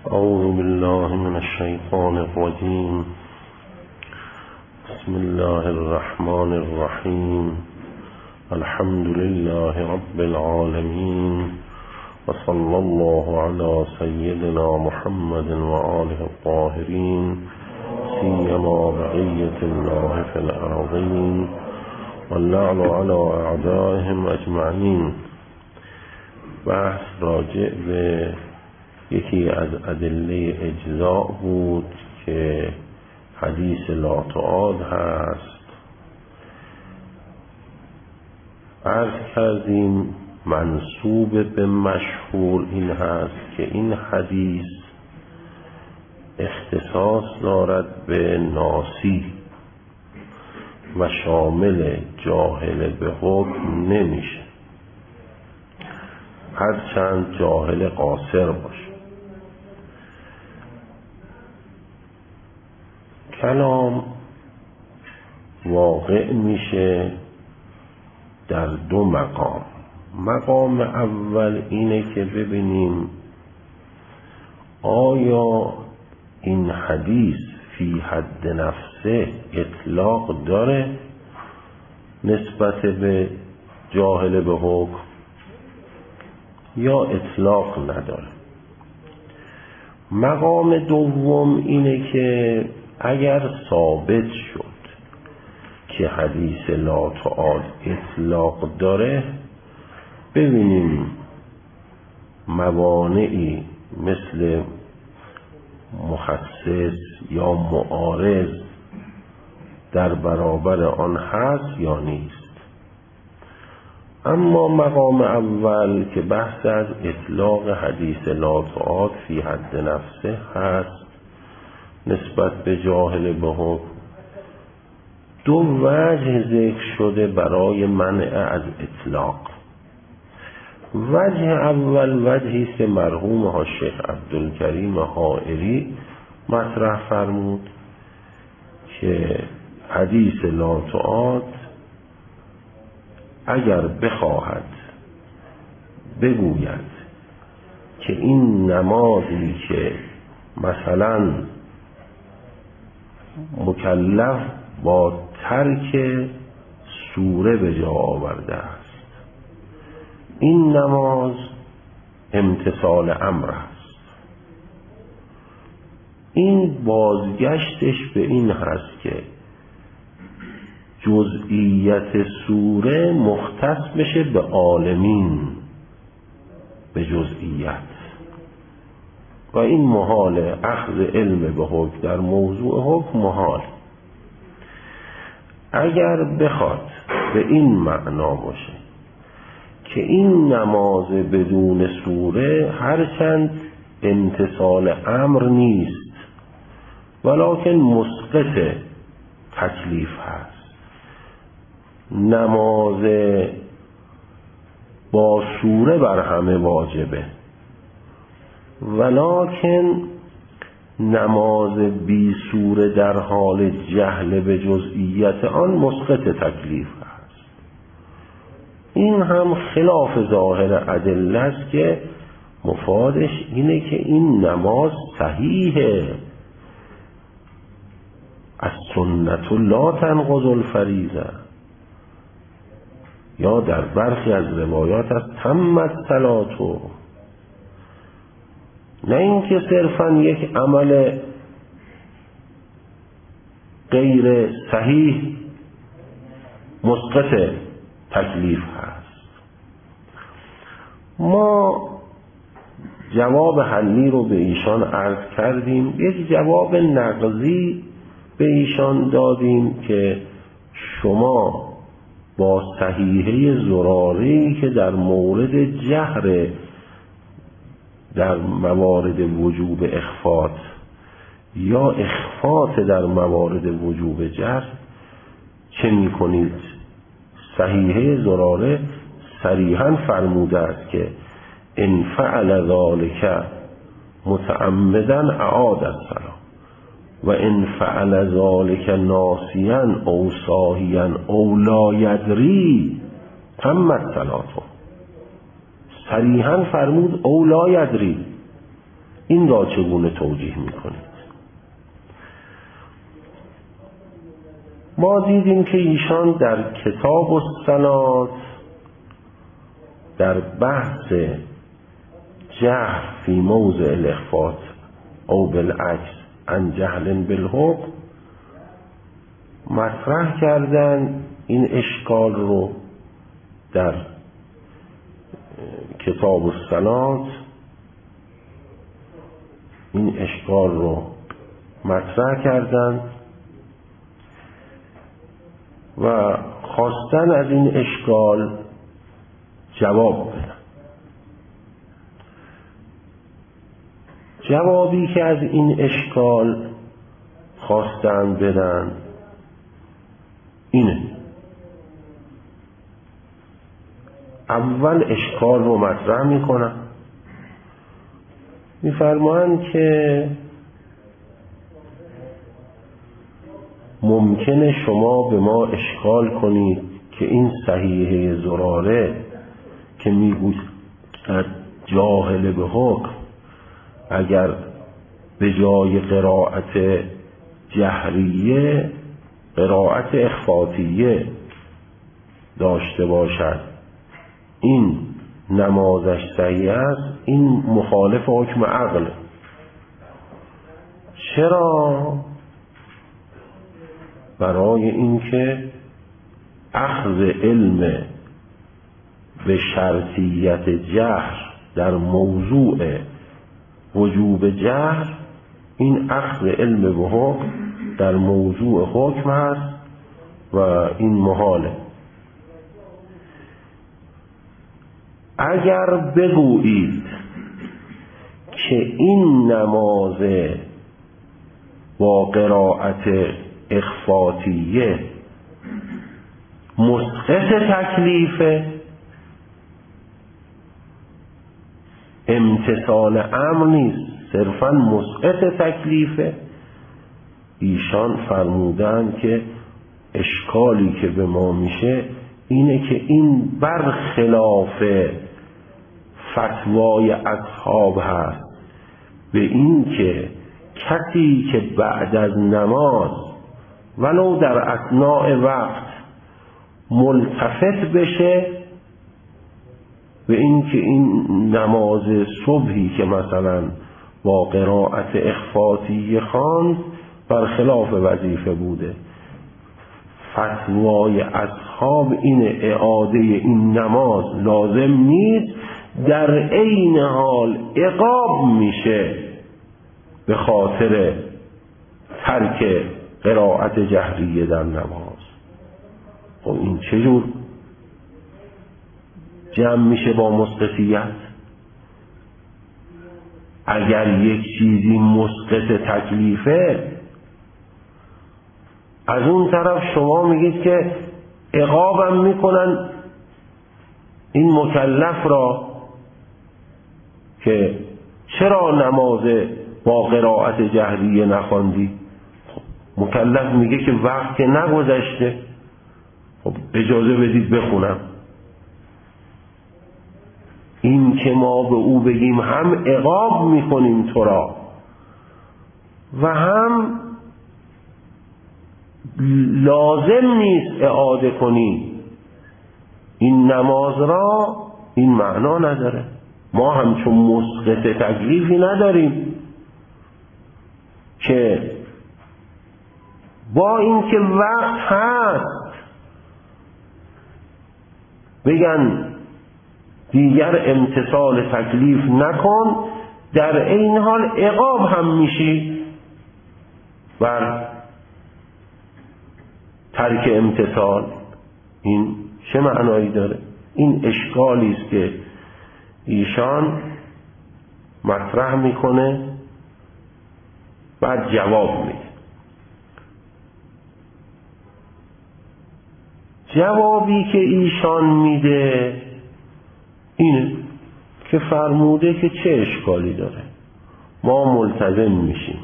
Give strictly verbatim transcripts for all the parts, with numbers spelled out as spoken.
أعوذ بالله من الشيطان الرجيم. بسم الله الرحمن الرحيم. الحمد لله رب العالمين، وصلى الله على سيدنا محمد وآله الطاهرين، سيما بقية الله في الأرضين، واللعن على أعدائهم أجمعين. بحث راجع به یکی از ادله اجزاء بود که حدیث لا تعاد هست. عرض کردیم منسوب به مشهور این هست که این حدیث اختصاص دارد به ناسی و شامل جاهل به حکم نمیشه، هرچند جاهل قاصر باشه. کلام واقع میشه در دو مقام. مقام اول اینه که ببینیم آیا این حدیث فی حد نفسه اطلاق داره نسبت به جاهل به حکم یا اطلاق نداره. مقام دوم اینه که اگر ثابت شد که حدیث لا تعاد اطلاق داره، ببینیم موانعی مثل مخصص یا معارض در برابر آن هست یا نیست. اما مقام اول که بحث از اطلاق حدیث لا تعاد فی حد نفسه هست نسبت به جاهل به حکم، دو وجه ذکر شده برای منع از اطلاق. وجه اول وجهی است که مرحوم ها شیخ عبدالکریم حائری مطرح فرمود که حدیث لا تعاد اگر بخواهد بگوید که این نمازی که مثلا مکلف با ترک سوره به جا آورده است، این نماز امتثال امر است، این بازگشتش به این هست که جزئیت سوره مختص بشه به عالمین به جزئیت، و این محال. اخذ علم به حکم در موضوع حکم محال. اگر بخواد به این معنا باشه که این نماز بدون سوره هرچند امتثال امر نیست ولکن مسقط تکلیف هست، نماز با سوره بر همه واجبه ولکن نماز بی سوره در حال جهل به جزئیت آن مسقط تکلیف است. این هم خلاف ظاهر ادله است که مفادش اینه که این نماز صحیحه، از سنت لا تنقض الفریضه، یا در برخی از روایات از تمت صلاتو، نه اینکه صرفا یک عمل غیر صحیح مسقط تکلیف هست. ما جواب حلی رو به ایشان عرض کردیم، یک جواب نقضی به ایشان دادیم که شما با صحیحه زراری که در مورد جهر در موارد وجوب اخفات یا اخفات در موارد وجوب جهر چه می کنید؟ صحیحه زراره صریحاً فرموده است که ان فعل ذلك متعمدا اعاد الصلاة و ان فعل ذلك ناسیا او ساهیا او لا یدری تمت صلاته. صریحاً فرمود او لا یدری، این را چگونه توجیه میکنید؟ ما دیدیم که ایشان در کتاب الصلات در بحث جهل فی موضع الاخفات او بالعکس عن جهل بالحکم مطرح کردن این اشکال رو در کتاب الصلات این اشکال رو مطرح کردن و خواستن از این اشکال جواب بدن. جوابی که از این اشکال خواستن بدن اینه: اول اشکال رو مطرح میکنن، میفرمایند که ممکنه شما به ما اشکال کنید که این صحیحه زراره که میگوید جاهل به حکم اگر به جای قرائت جهریه قرائت اخفاتیه داشته باشد این نمازش صحیح است. این مخالف حکم عقل. چرا؟ برای اینکه اخذ علم به شرطیت جهر در موضوع وجوب جهر، این اخذ علم به حکم در موضوع حکم هست و این محاله. اگر بگویید که این نماز با قرائت اخفاتیه مسقط تکلیفه، امتثال امر نیست، صرفاً مسقط تکلیفه، ایشان فرمودن که اشکالی که به ما میشه اینه که این برخلاف فتوای اصحاب هست به این که کسی که بعد از نماز ولو در اثناء وقت ملتفت بشه به این که این نماز صبحی که مثلا با قرائت اخفاتی خواند برخلاف وظیفه بوده، فتوای اصحاب این اعاده این نماز لازم نیست، در عین حال عقاب میشه به خاطر ترک قرائت جهریه در نماز. خب این چجور جمع میشه با مسقطیت؟ اگر یک چیزی مسقط تکلیفه، از اون طرف شما میگید که عقابم میکنن این مکلف را که چرا نماز با قرائت جهریه نخواندی؟ خب مکلف میگه که وقت که نگذشته، خب اجازه بدید بخونم. این که ما به او بگیم هم عقاب میکنیم تو را و هم لازم نیست اعاده کنی این نماز را، این معنا نداره. ما همچون مسقط تکلیفی نداریم که با اینکه وقت هست بگن دیگر امتثال تکلیف نکن، در این حال عقاب هم میشی بر ترک امتثال. این چه معنایی داره؟ این اشکالی است که ایشان مطرح میکنه بعد جواب میده. جوابی که ایشان میده اینه که فرموده که چه اشکالی داره، ما ملتزم میشیم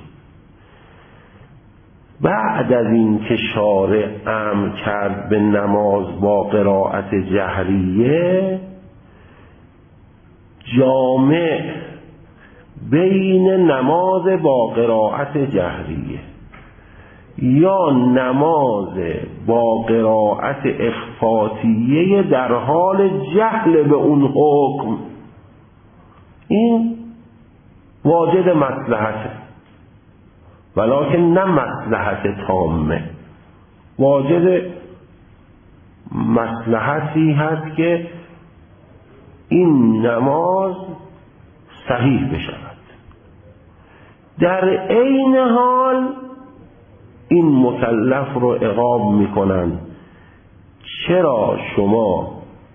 بعد از این که شارع امر کرد به نماز با قرائت جهریه، جامع بین نماز با قرائت جهریه یا نماز با قرائت اخفاتیه در حال جهل به اون حکم، این واجد مصلحته، ولکن نه مصلحت تامه، واجد مصلحتی هست که این نماز صحیح بشود. در عین حال این مکلف رو عقاب میکنن چرا شما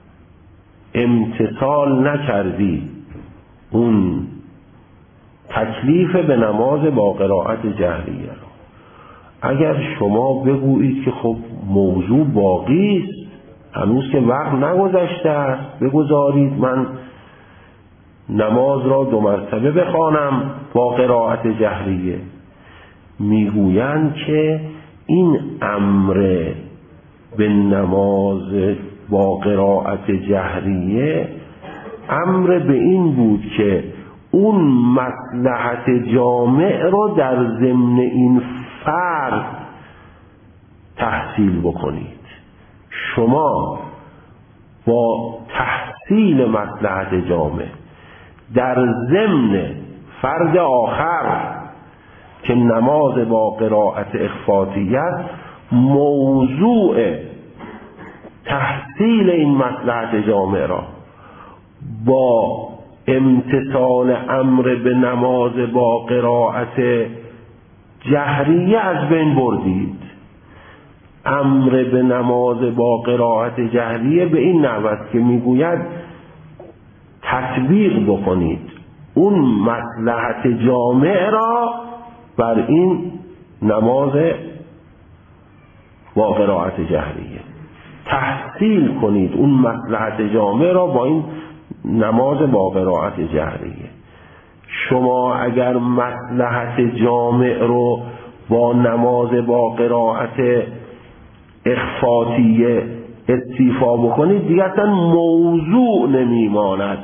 امتثال نکردی اون تکلیف به نماز با قرائت جهریه رو. اگر شما بگویید که خب موضوع باقی است، هنوز که وقت نگذشته است، بگذارید من نماز را دو مرتبه بخوانم با قرائت جهریه، میگویند که این امر به نماز با قرائت جهریه امر به این بود که اون مصلحت جامع رو در ضمن این فرض تحصیل بکنید. شما با تحصیل مصلحت جامع در ضمن فرض آخر که نماز با قرائت اخفاتیت، موضوع تحصیل این مصلحت جامع را با امتثال امر به نماز با قرائت جهریه از بین بردید. امر به نماز با قرائت جهریه به این نحو که میگوید تطبیق بکنید اون مصلحت جامع را بر این نماز با قرائت جهریه، تحصیل کنید اون مصلحت جامع را با این نماز با قرائت جهریه. شما اگر مصلحت جامع رو با نماز با قرائت اخفاتیه استیفا بکنید، دیگه اصلا موضوع نمیماند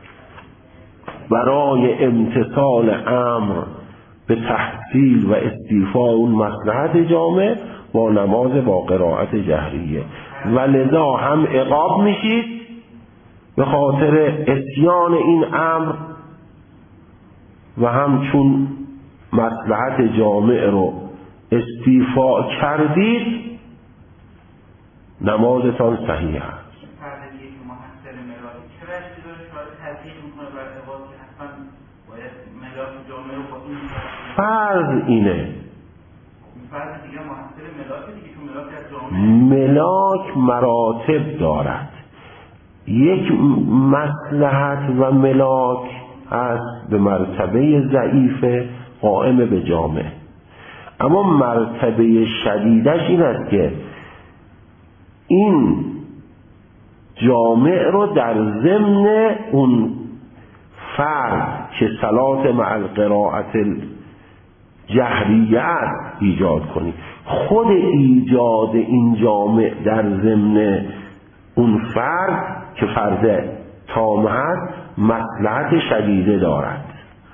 برای امتثال امر به تحصیل و استیفاء اون مصلحت جامع با نماز با قرائت جهریه، و لذا هم عقاب میشید به خاطر اتیان این امر و هم چون مصلحت جامع رو استیفاء کردید نمازتان صحیح است. فرض اینه ملاک مراتب دارد، یک مصلحت و ملاک هست به مرتبه ضعیف قائم به جامع، اما مرتبه شدیدش این است که این جامع رو در ضمن اون فرض که صلات مع القراءت جهریه ایجاد کنید. خود ایجاد این جامع در ضمن اون فرض که فرض تام هست مصلحت شدیده دارد،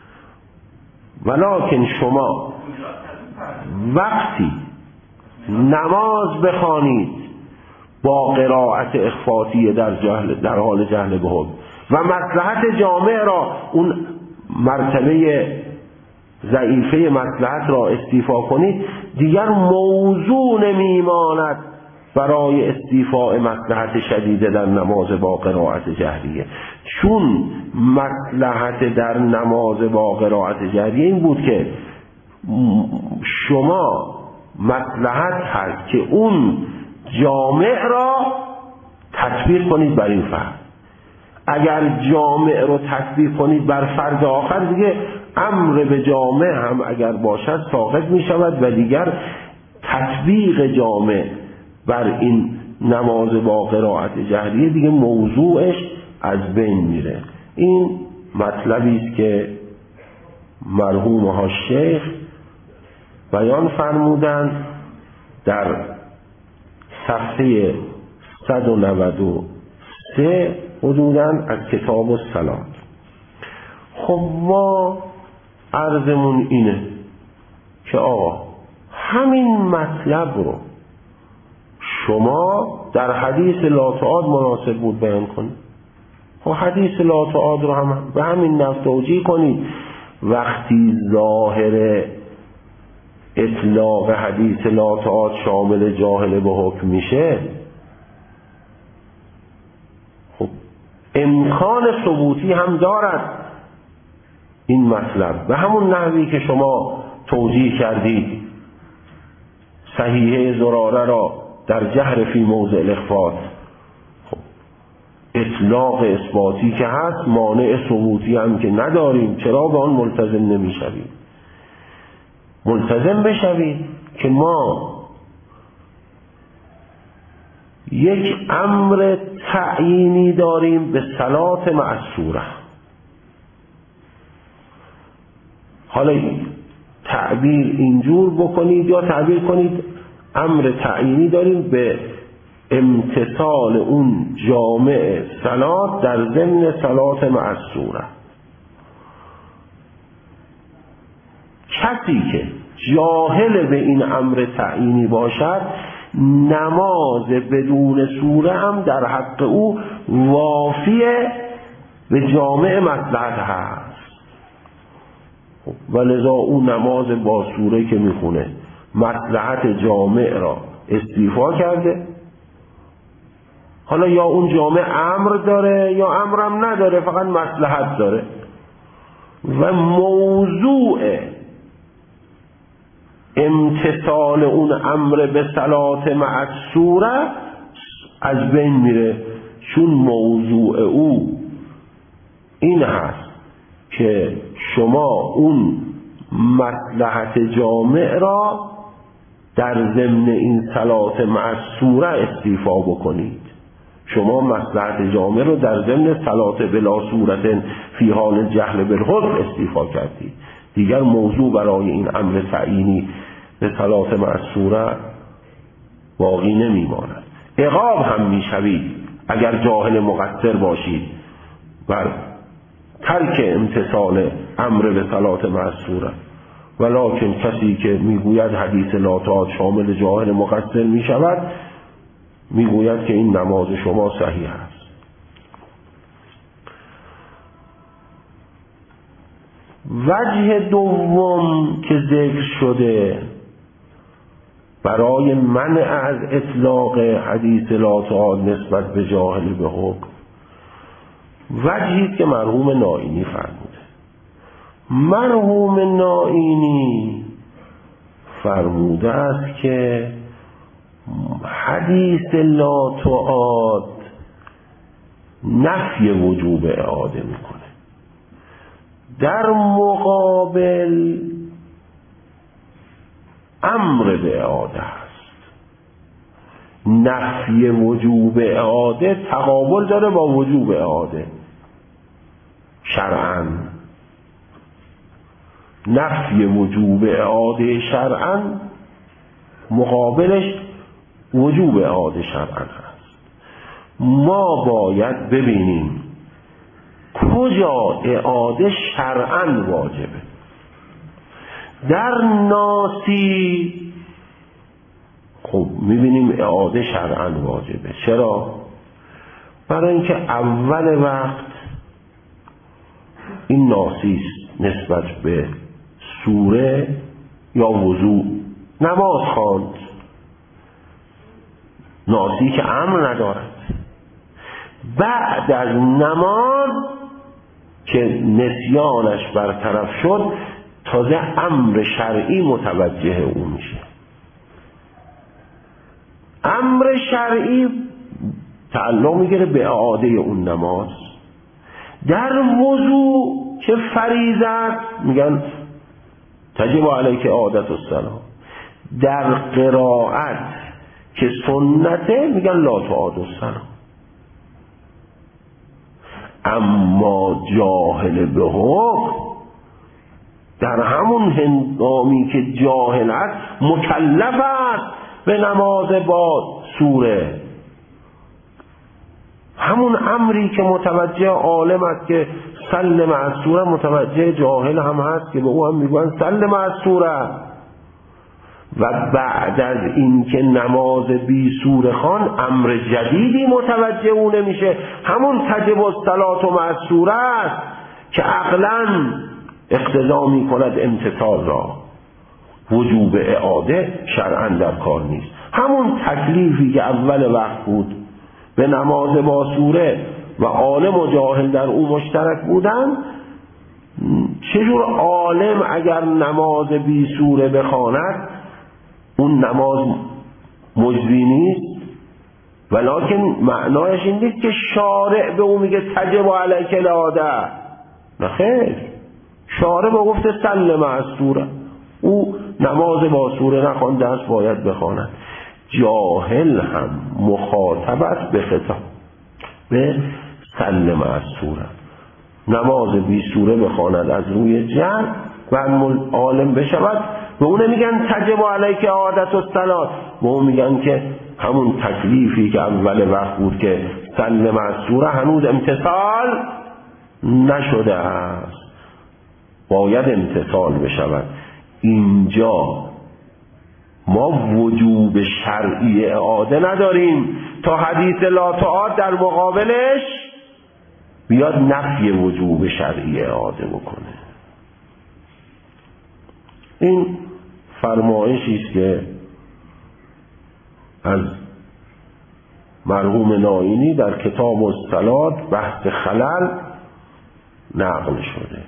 ولکن شما وقتی نماز بخوانید با قرائت اخفاتیه در جهل در حال جهل به حکم و مصلحت جامع را اون مرتبه ضعیفه مصلحت را استیفا کنید، دیگر موضوع نمیماند برای استیفاء مصلحت شدیده در نماز با قرائت جهریه. چون مصلحت در نماز با قرائت جهریه این بود که شما مصلحت هست که اون جامع را تطبیق کنید بر این فرض. اگر جامع رو تطبیق کنید بر فرض آخر، دیگه امر به جامع هم اگر باشد ساقط می شود و دیگر تطبیق جامع بر این نماز با قرائت جهریه دیگه موضوعش از بین میره. این مطلبی است که مرحوم ها شیخ بیان فرمودند در صفحه صد و نود و سه حدوداً از کتاب الصلات. خب ما عرضمون اینه که آقا همین مطلب رو شما در حدیث لا تعاد مناسب بود بیان کنید. خب حدیث لا تعاد رو هم به همین نفس توجیه کنید. وقتی ظاهر اطلاق حدیث لا تعاد شامل جاهل به حکم میشه، خب امکان ثبوتی هم دارد این مطلب به همون نحوی که شما توجیه کردید صحیحه زراره را در جهر فی موضع الاخفاض. خب اطلاق اثباتی که هست، مانع ثبوتی هم که نداریم، چرا به آن ملتزم نمیشوید؟ ملتزم بشوید که ما یک امر تعیینی داریم به صلات معصوره. حالا تعبیر اینجور بکنید یا تعبیر کنید امر تعیینی داریم به امتثال اون جامع صلات در ضمن صلات معصوره. کسی که جاهل به این امر تعیینی باشد، نماز بدون سوره هم در حق او وافیه به جامع مصلحت هست. و لذا او نماز با سوره که میخونه مصلحت جامع را استیفا کرده. حالا یا اون جامع امر داره یا امرم نداره، فقط مصلحت داره و موضوع امتثال اون امر به صلات معصوره از بین میره، چون موضوع او این هست که شما اون مصلحت جامع را در ضمن این صلات معصوره استیفا بکنید. شما مصلحت جامع رو در ضمن صلات بلا صورت فی حال جهل بالحکم استیفا کردید. دیگر موضوع برای این امر تعیینی به صلات معصوره باقی نمیماند. عقاب هم میشوید اگر جاهل مقصر باشید بر ترک امتثال امر به صلات معصوره. ولکن کسی که میگوید حدیث لا تعاد شامل جاهل مقصر میشود، میگوید که این نماز شما صحیح است. وجه دوم که ذکر شده برای منع از اطلاق حدیث لا تعاد نسبت به جاهل به حکم، وجهی که مرحوم نائینی فرموده. مرحوم نائینی فرموده است که حدیث لا تعاد نفی وجوب اعاده میکنه، در مقابل امر به اعاده است. نفی وجوب اعاده تقابل داره با وجوب اعاده شرعاً. نفی وجوب اعاده شرعاً مقابلش وجوب اعاده شرعاً هست. ما باید ببینیم کجا اعاده شرعاً واجبه. در ناسی خب میبینیم اعاده شرعاً واجبه. چرا؟ برای اینکه اول وقت این ناسی نسبت به سوره یا وضوء نماز خواند، ناسی که امر ندارد. بعد از نماز که نسیانش برطرف شد تازه امر شرعی متوجه او میشه. امر شرعی تعلق میگیره به اعاده اون نماز. در وضوء که فریضه است میگن تجب علیک اعادة الصلاة. در قرائت که سنته میگن لا تعاد الصلاة. اما جاهل به حکم در همون هنگامی که جاهل است مکلف است به نماز با سوره. همون امری که متوجه عالم است که سلم از سوره متوجه جاهل هم هست که به او هم میگن سلم از سوره. و بعد از این که نماز بی سوره خوان امر جدیدی متوجه او نمیشه، همون تجب الصلاة مع السوره است که عقلاً اقتضا میکند امتثال را. وجوب اعاده شرعاً در کار نیست. همون تکلیفی که اول وقت بود به نماز با سوره و عالم و جاهل در او مشترک بودن، چجور عالم اگر نماز بی سوره بخواند اون نماز مجزی نیست؟ ولکن معنایش این نیست که شارع به او میگه تجب علیک الاعاده. نه خیر، شارع به گفته سلم از سوره، او نماز با سوره نخوانده است باید بخواند. جاهل هم مخاطب است به خطاب به سلم از سوره، نماز بی سوره بخواند از روی جهل و عالم بشود. و اون میگن تجب علیک عادت الصلاة، و اون میگن که همون تکلیفی که اول وقت بود که سلم از سوره هنوز امتثال نشده است، باید امتثال بشود. اینجا ما وجوب شرعی اعاده نداریم تا حدیث لا تعاد در مقابلش بیاد نفی وجوب شرعی اعاده بکنه. این فرمایشی است که از مرحوم نائینی در کتاب الصلاة بحث خلل نقل شده.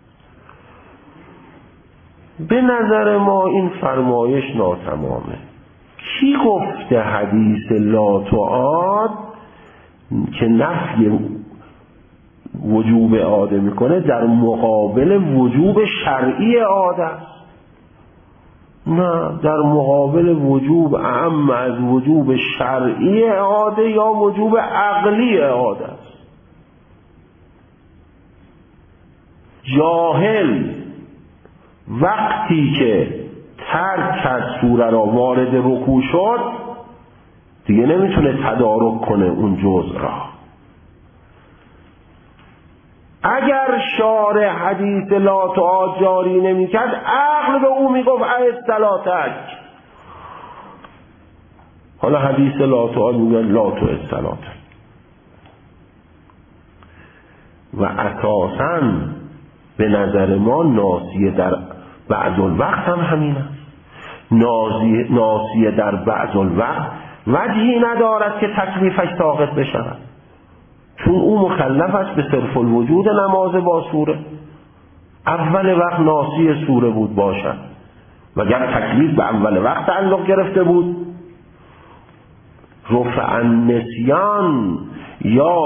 به نظر ما این فرمایش ناتمامه. کی گفته حدیث لا تعاد که نفی وجوب اعاده میکنه در مقابل وجوب شرعی اعاده است؟ نه، در مقابل وجوب اعم از وجوب شرعی اعاده یا وجوب عقلی اعاده است. جاهل وقتی که ترک از سوره را وارد رکوع شد دیگه نمیتونه تدارک کنه اون جزء را. اگر شارع حدیث لا تعاد جاری نمیکرد عقل به او میگفت ای صلاتک. حالا حدیث لا تعاد میگه لا تو صلاتک و اساساً به نظر ما ناسیه در بعض الوقت هم همین است. ناسیه در بعض الوقت وجهی ندارد که تکلیفش ساقط بشود، چون او مکلف است به صرف الوجود نماز با سوره. اول وقت ناسی سوره بود باشد، وگر تکلیف به اول وقت تعلق گرفته بود. رفع النسیان یا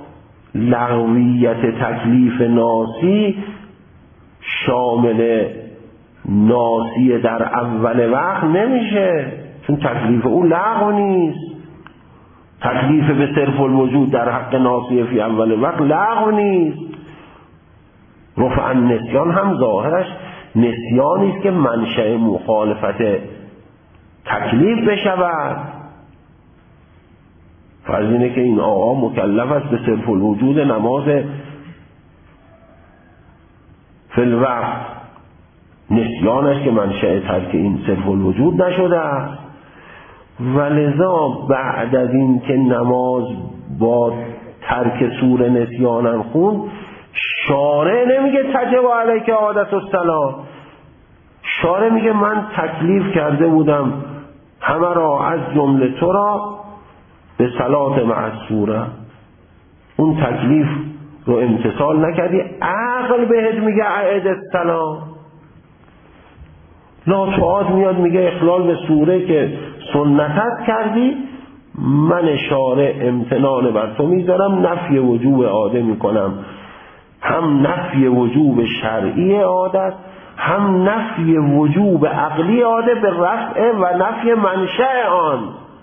لغویت تکلیف ناسی شامل ناسی در اول وقت نمیشه، چون تکلیف او لغو نیست. تکلیف به صرف الوجود در حق ناسی فی اول وقت لغو نیست. رفع النسیان هم ظاهرش نسیانی است که منشأ مخالفت تکلیف بشود. فرض اینه که این آقا مکلف است به صرف الوجود نماز فی الوقت، نسیانش که منشأ ترک این صرف الوجود نشده است. ولذا بعد از این که نماز با ترک سوره نسیانن خوند، شارع نمیگه تجب علیک عادت الصلاة، شارع میگه من تکلیف کرده بودم همه را از جمله تو را به صلات مع سوره، اون تکلیف رو امتثال نکردی، عقل بهت میگه اعد الصلاة. لا تعاد میاد میگه اخلال به سوره که سنت کردی، من شارع امتنان بر تو میذارم، نفی وجوب اعاده میکنم. هم نفی وجوب شرعی اعاده، هم نفی وجوب عقلی اعاده به رفع و نفی منشأ آن.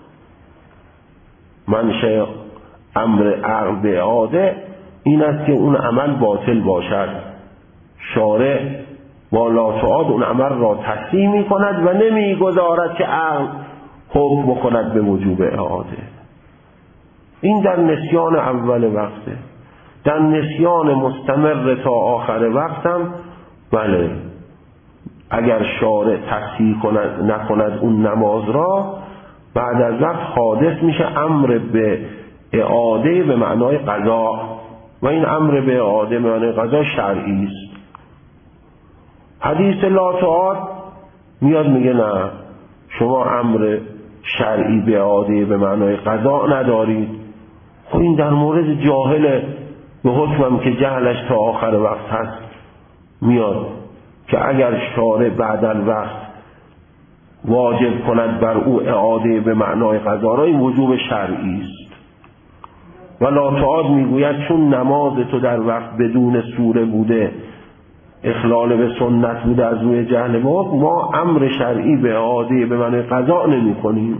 منشأ امر عقل به اعاده این است که اون عمل باطل باشد. شارع با لا تعاد اون عمل را تصحیح می کند و نمی گذارد که عقل حکم بکند به وجوب اعاده. این در نسیان اول وقته. در نسیان مستمر تا آخر وقتم بله اگر شارع تصحیح کند نکند اون نماز را بعد از وقت حادث میشه امر به اعاده به معنای قضا و این امر به اعاده به معنای قضا شرعی است. حدیث لا تعاد میاد میگه نه شما امر شرعی به اعاده به معنای قضا ندارید. خب این در مورد جاهل به حکمم که جهلش تا آخر وقت هست میاد که اگر شارع بعد الوقت واجب کند بر او اعاده به معنای قضا را این وجوب شرعی است. و لا تعاد میگوید چون نماز تو در وقت بدون سوره بوده اخلال به سنت بوده از روی جهل ما ما امر شرعی به اعاده به معنای قضا نمی کنیم.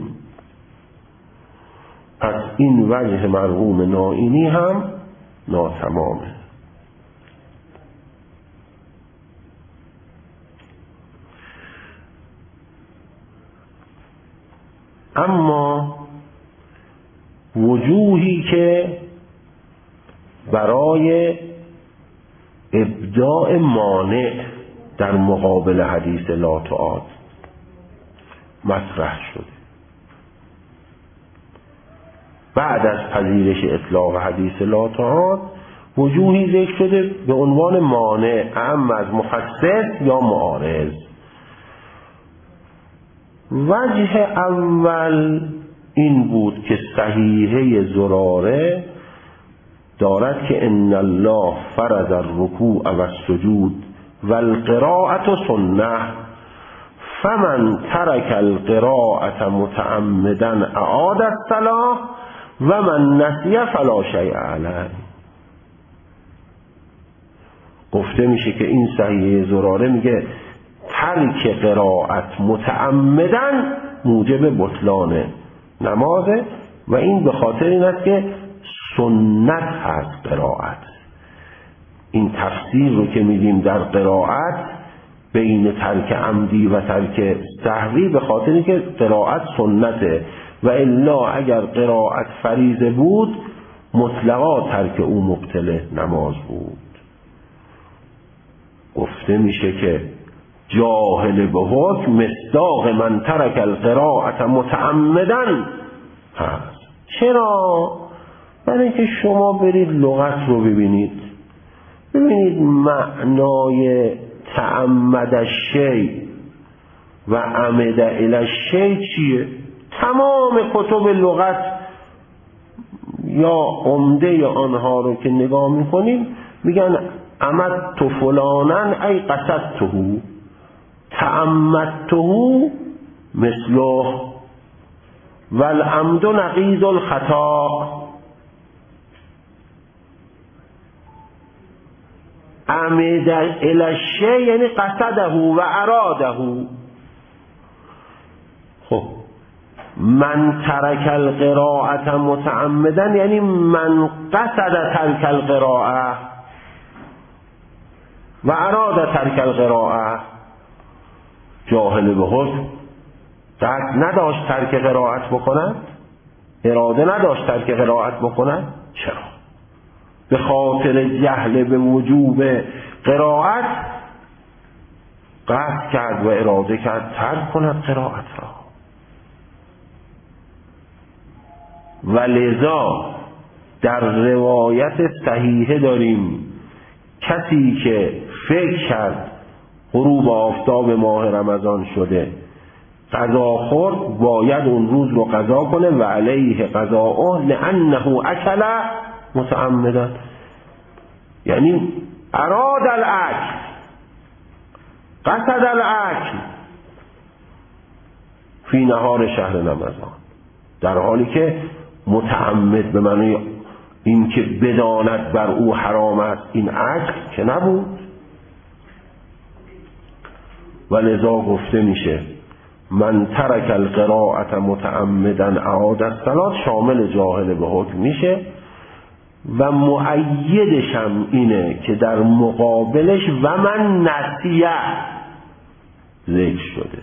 پس این وجه مرحوم نائینی هم ناتمامه. اما وجوهی که برای ابداع مانع در مقابل حدیث لا تعاد مطرح شده بعد از پذیرش اطلاق حدیث لا تعاد وجوهی ذکر شده به عنوان مانع اعم از مخصص یا معارض. وجه اول این بود که صحیحه زراره دارد که ان الله فرض الرکوع و السجود و القراءة سنه فمن ترک القراءة متعمدا اعاد الصلاة و من نسی فلا شیء علیه. گفته میشه که این صحیحه زراره میگه ترک قراءت متعمدا موجب بطلان نمازه و این به خاطر این است که سنت هست قرائت. این تفسیر رو که میدیم در قرائت بین ترک عمدی و ترک سهوی به خاطر این که قرائت سنته و الا اگر قرائت فریضه بود مطلقا ترک او مبطل نماز بود. گفته میشه که جاهل به حکم مصداق من ترک القراءة متعمدا هست. چرا؟ برای اینکه شما برید لغت رو ببینید ببینید معنای تعمد الشیء و عمد الی الشیء چیه؟ تمام کتب لغت یا عمده آنها رو که نگاه میکنیم میگن عمدت فلانن ای قصدته تعمدته مثله والعمد نقیض الخطا. عمد الی الشیء یعنی قصده و اراده. خب من ترک القراءة متعمدا یعنی من قصد ترک القراءة و اراد ترک القراءة. جاهل به حکم قصد نداشت ترک قرائت بکند، اراده نداشت ترک قرائت بکند. چرا؟ به خاطر جهل به وجوب قرائت قصد کرد و اراده کرد ترک کند قرائت را. و لذا در روایت صحیحه داریم کسی که فکر کرد غروب آفتاب ماه رمضان شده قضا خورد باید اون روز رو قضا کنه و علیه قضاءه لانه اکل متعمدا، یعنی اراد الاکل قصد الاکل فی نهار شهر رمضان، در حالی که متعمد به معنی این که بداند بر او حرام است این اکل که نبود. و لذا گفته میشه من ترک القراءة متعمدا اعاد الصلاة شامل جاهل به حکم میشه و مؤیدش هم اینه که در مقابلش و من نسیه ذکر شده.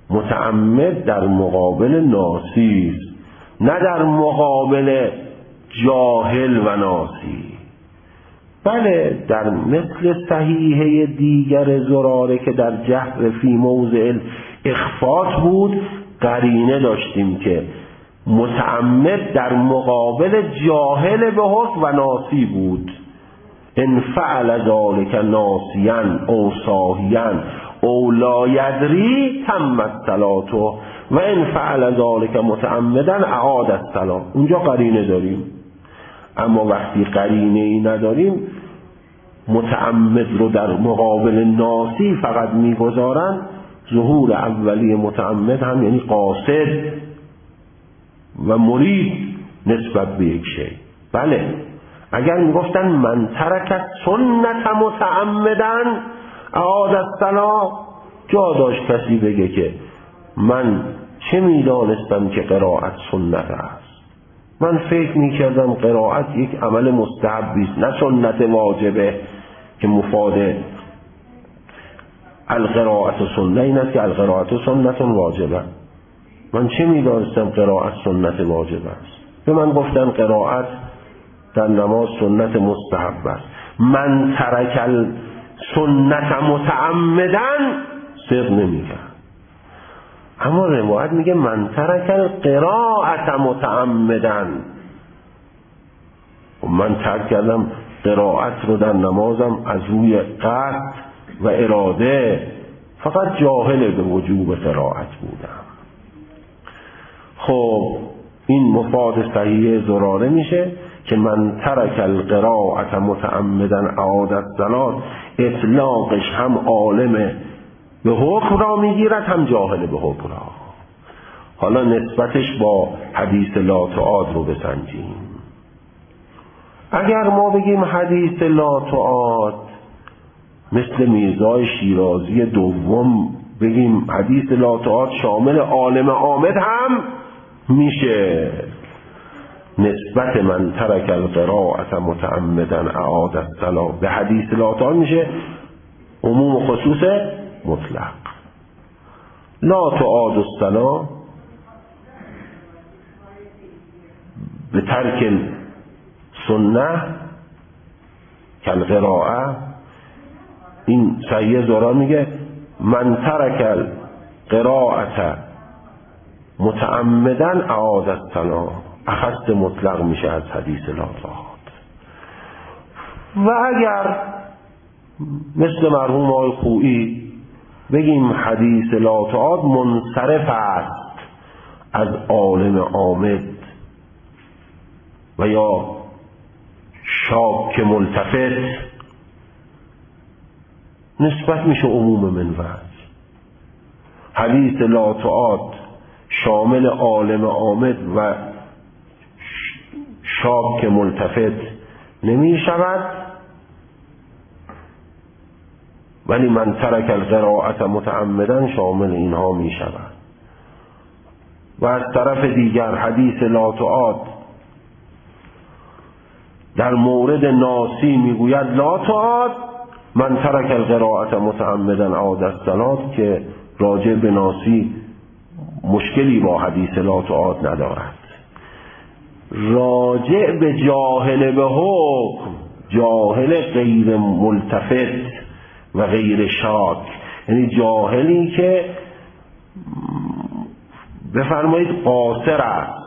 متعمد در مقابل ناسی، نه در مقابل جاهل و ناسی. بله در مثل صحیحه دیگر زراره که در جهر فی موضع اخفات بود قرینه داشتیم که متعمد در مقابل جاهل به حکم و ناسی بود. ان فعل ذلک ناسیاً او ساهیاً او لا یدری تمت صلاته و ان فعل ذلک متعمداً اعاد الصلاة. اونجا قرینه داریم. اما وقتی قرینه ای نداریم متعمد رو در مقابل ناسی فقط میگذارن. ظهور اولی متعمد هم یعنی قاصد و مرید نسبت به یک شی. بله اگر میگفتن من ترک سنت متعمدن اعاد الصلاة، جا داشت کسی بگه که من چه میدانستم که قرائت سنت است، من فکر میکردم قرائت یک عمل مستحبی است نه سنت واجبه که مفاد القرائت سنت این است که القرائت سنت واجبه. من چه میدانستم قرائت سنت واجب است؟ به من گفتن قرائت در نماز سنت مستحب است. من ترک سنت متعمدن صدق نمیکرد. اما روایت میگه من ترک قرائت متعمدن. من ترک کردم قرائت رو در نمازم از روی قصد و اراده، فقط جاهل به وجوب قرائت بودم. خب این مفاد صحیح زراره میشه که من ترک القرائت متعمدا اعاد الصلاة. اطلاقش هم عالم به حکم را میگیرد هم جاهل به حکم را. حالا نسبتش با حدیث لا تعاد رو بسنجیم. اگر ما بگیم حدیث لا تعاد مثل میرزای شیرازی دوم بگیم حدیث لا تعاد شامل عالم عامد هم میشه، نسبت من ترک القرائت متعمدا اعاد الصلاة به حدیث لا تعاد میشه عموم و خصوص مطلق. لا تعاد الصلاة به ترک سنه کالقراءه. این صحیح زرار میگه من ترک القراءت متعمدا اعاد الصلاة، اخذت مطلق میشه از حدیث لا تعاد. و اگر مثل مرحوم آقای خویی بگیم حدیث لا تعاد منصرف است از عالم عامد و یا شاک ملتفت، نسبت میشه عموم منفعت. حدیث لا تعاد شامل عالم عامد و شاک ملتفت نمی شود، ولی من ترک القرائت متعمدا شامل اینها می شود. و از طرف دیگر حدیث لا تعاد در مورد ناسی میگوید لا تعاد من ترک القرائت متعمدا اعاد الصلاة، که راجع به ناسی مشکلی با حدیث لا تعاد ندارد. راجع به جاهل به حکم، جاهل غیر ملتفت و غیر شاک، یعنی جاهلی که بفرمایید قاصر است،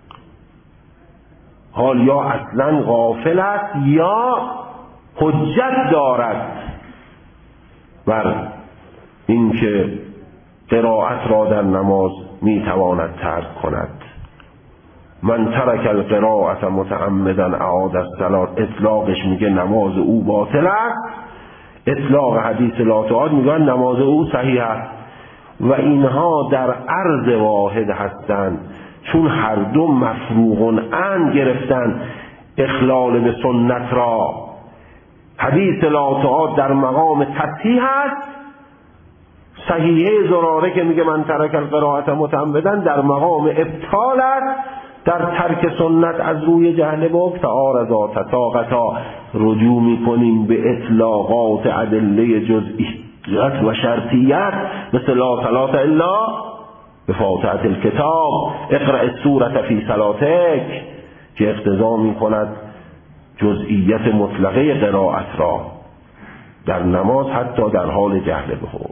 حال یا اصلا غافل است یا حجت دارد بر اینکه قرائت را در نماز میتواند ترک کند. من ترک القرائت متعمدا اعاد الصلاة اطلاقش میگه نماز او باطل است، اطلاق حدیث لا تعاد میگه نماز او صحیح است. و اینها در عرض واحد هستند، چون هر دو مفروغ عن گرفتن اخلال به سنت را. حدیث لا تعاد در مقام تصحیح است، صحیحه زراره که میگه من ترک القرائت متعمدا در مقام ابطال است، در ترک سنت از روی جهل با تعارضا تطاقتا رجوع میکنیم به اطلاقات ادله جزئیات و شرطیات، مثل لا صلاة الا به فاتحة الکتاب، اقرأ السورة فی صلاتک، که اقتضا می کند جزئیت مطلقه قرائت را در نماز حتی در حال جهل به حکم.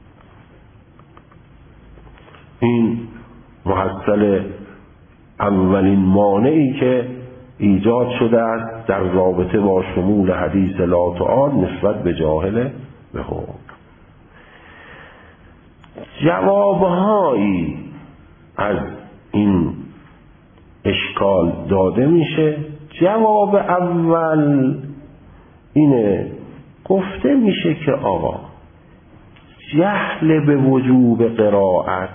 این محصل اولین مانعی که ایجاد شده است در رابطه با شمول حدیث لا تعاد نسبت به جاهل به حکم. جوابهایی از این اشکال داده میشه. جواب اول اینه، گفته میشه که آقا جهل به وجوب قرائت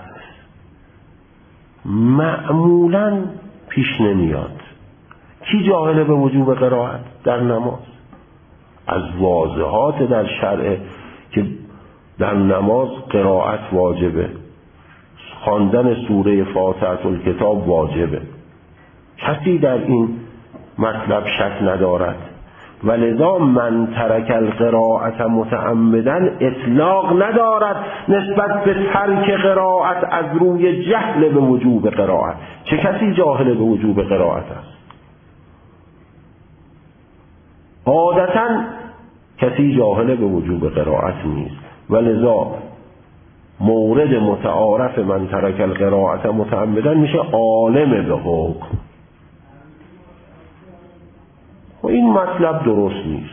معمولاً پیش نمیاد. کی جاهل به وجوب قرائت در نماز؟ از واضحات در شرع که در نماز قرائت واجبه، خواندن سوره فاتحه الکتاب واجبه، کسی در این مطلب شک ندارد. ولذا من ترک القراءت متعمدا اطلاق ندارد نسبت به ترک قرائت از روی جهل به وجوب قرائت. چه کسی جاهل به وجوب قرائت است؟ عادتا کسی جاهل به وجوب قرائت نیست. ولذا مورد متعارف من ترک القراءت متعمدا میشه عالم به حکم. و این مطلب درست نیست.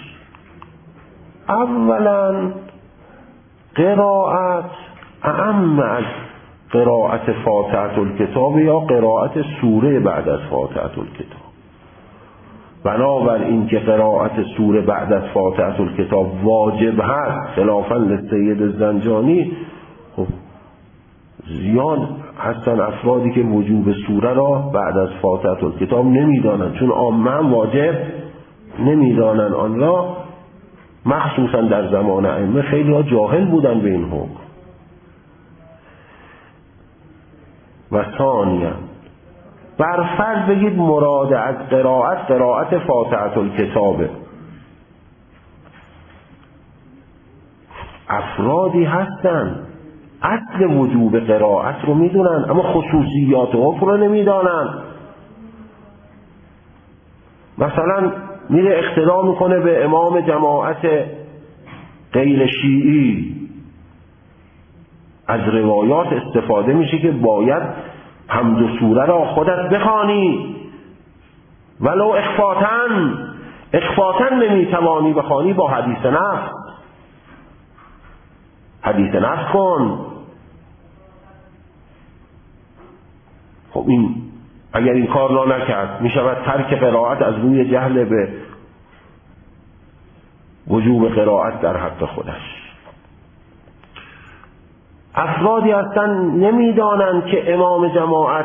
اولا قرائت اعم از قرائت فاتحه الکتاب یا قرائت سوره بعد از فاتحه الکتاب. بنابراین که قرائت سوره بعد از فاتحه الکتاب واجب هست خلافاً لسید الزنجانی، خب زیاد هستن افرادی که وجوب سوره را بعد از فاتحه الکتاب نمیدانند، چون عامه هم واجب نمیدانند آن را. مخصوصا در زمان ائمه خیلی ها جاهل بودن به این حکم. و ثانیا برفرض بگید مراد از قرائت قرائت فاتحه الکتابه، افرادی هستن اصل وجوب قرائت رو میدونن اما خصوصیات حکم رو نمیدانن. مثلا میره اقتدا میکنه به امام جماعت غیر شیعی، از روایات استفاده میشه که باید حمد و سوره را خودت بخوانی ولو اخفاتن اخفاتن نمیتوانی بخوانی، با حدیث نفس حدیث نفس کن. خب این اگر این کار را نکرد میشود ترک قرائت از روی جهل به وجوب قرائت در حق خودش. افرادی هستن نمیدانند که امام جماعت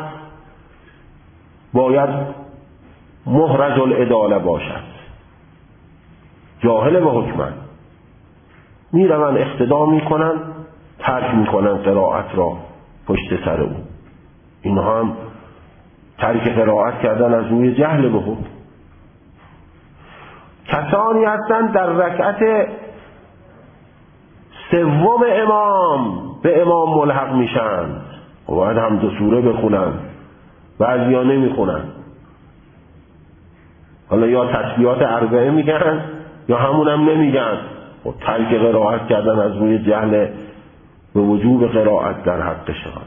باید محرز العداله باشد، جاهل به حکمن، میروند اقتدا میکنن، ترک میکنن قرائت را پشت سر او. اینها هم ترک قرائت کردن از روی جهل به حکم. کسانی هستند در رکعت سوم امام به امام ملحق میشن و باید حمد و سوره بخونن، بعضیا نمیخونن، حالا یا تسبیحات اربعه میگن یا همون هم نمیگن. و ترک قرائت کردن از روی جهل به وجوب قرائت در حقشان.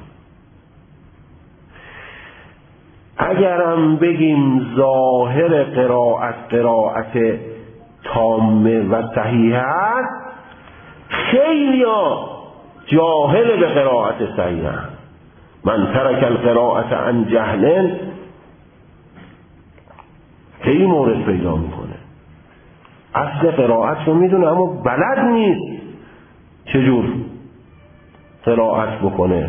اگرم بگیم ظاهر قرائت قرائت تامه و صحیح است، خیلی ها جاهل به قرائت صحیح است. من ترک القرائت عن جهل خیلی مورد پیدا میکنه، اصل قرائت رو میدونه اما بلد نیست چجور قرائت بکنه،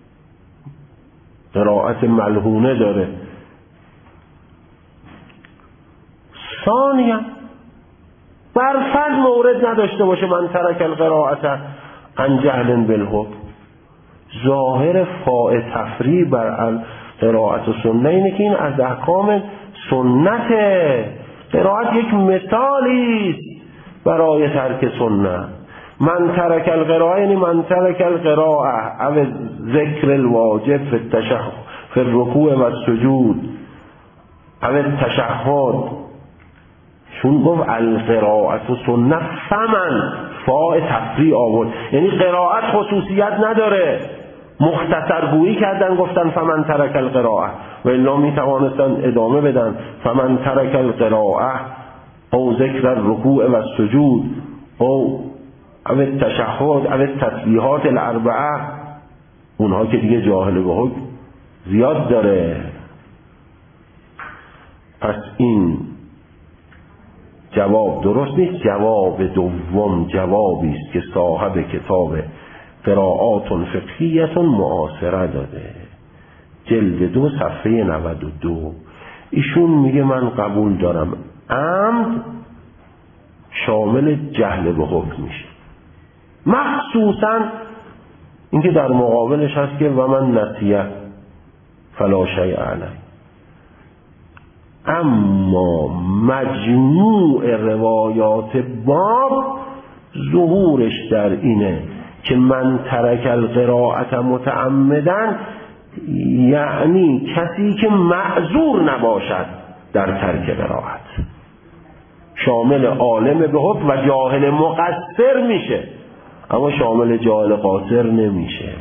قرائت ملحونه داره. ثانیا برفرض مورد نداشته باشه من ترک القرائت عن جهل بالحکم، ظاهر فاء تفریع بر قرائت و سنه اینه که این از احکام سنته. قرائت یک مثالی برای ترک سنت. من ترک القرائه یعنی من ترک القرائه او ذکر الواجب فی التشهد فی الرکوع و السجود او تشهد، چون گفت القراءت و سنت فمن فاء تفریع آورد، یعنی قرائت خصوصیت نداره، مختصر گویی کردن گفتن فمن ترک القراءه، و الا می توانستن ادامه بدن فمن ترک القراءه او ذکر الرکوع و السجود او او التشهد او التسبیحات الاربعه، اونها که دیگه جاهل به حکم زیاد داره. پس این جواب درست نیست. جواب دوم جوابی است که صاحب کتاب قراءات فقهیه معاصره داده، جلد دو صفحه نود و دو. ایشون میگه من قبول دارم عمد شامل جهل به حکم میشه، مخصوصا اینکه در مقابلش هست که و من نسیه فلا شیء علیه. اما مجموع روایات باب ظهورش در اینه که من ترک القراءت متعمدن، یعنی کسی که معذور نباشد در ترک قرائت، شامل عالم به حکم و جاهل مقصر میشه، اما شامل جاهل قاصر نمیشه.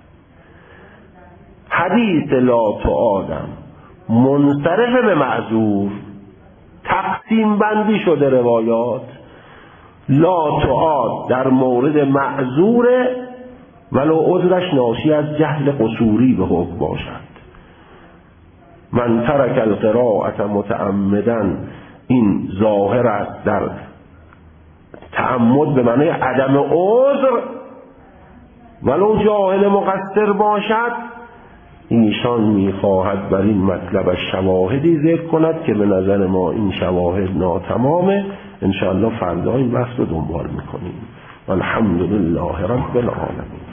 حدیث لا تعادم منصرف به معذور، تقسیم بندی شده روایات. لا تعاد در مورد معذوره ولو عذرش ناشی از جهل قصوری به حکم باشد. من ترک القراءت متعمدن، این ظاهر است در تعمد به معنی عدم عذر، ولو جاهل مقصر باشد. ایشان میخواهد بر این مطلب شواهدی ذکر کند که به نظر ما این شواهد ناتمامه. انشاءالله فردا این بحث رو دنبال میکنیم. والحمدلله رب العالمین.